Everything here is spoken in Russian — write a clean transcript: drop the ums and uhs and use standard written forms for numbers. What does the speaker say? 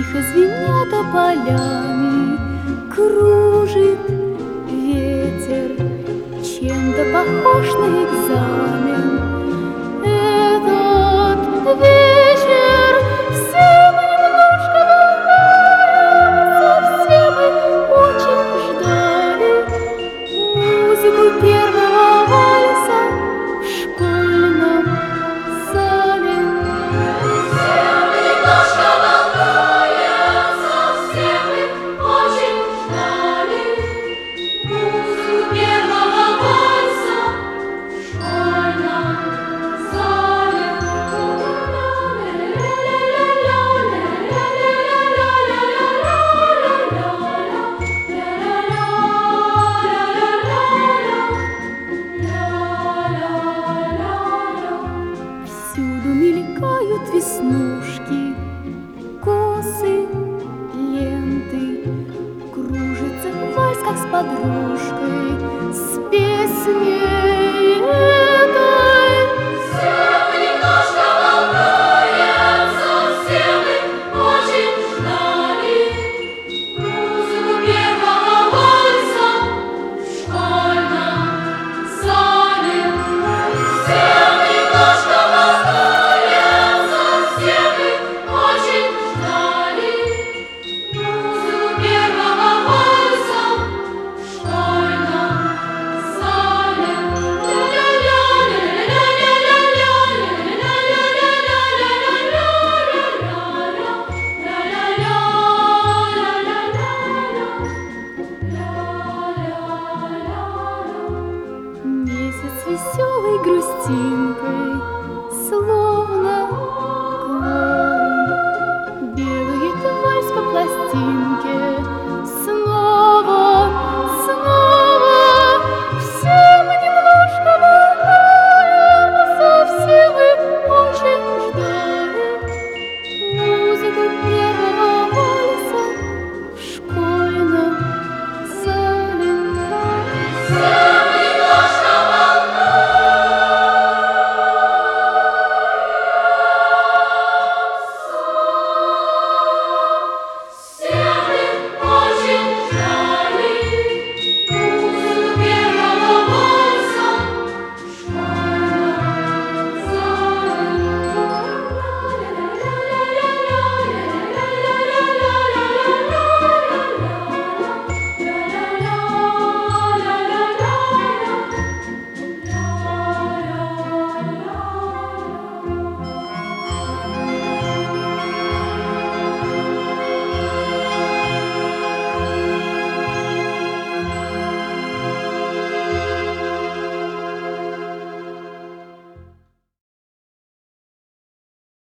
Тихо звеня тополями, кружит ветер, чем-то похож на экзамен. Этот вечер все мы немножко волнуемся, все мы очень ждали музыку первого вальса в школьном зале. Все мы немножко волнуемся, все мы очень ждали музыку первого вальса в школьном зале. Всюду мелькают веснушки, косы, ленты, кружится вальс, как с подружкой, с песней.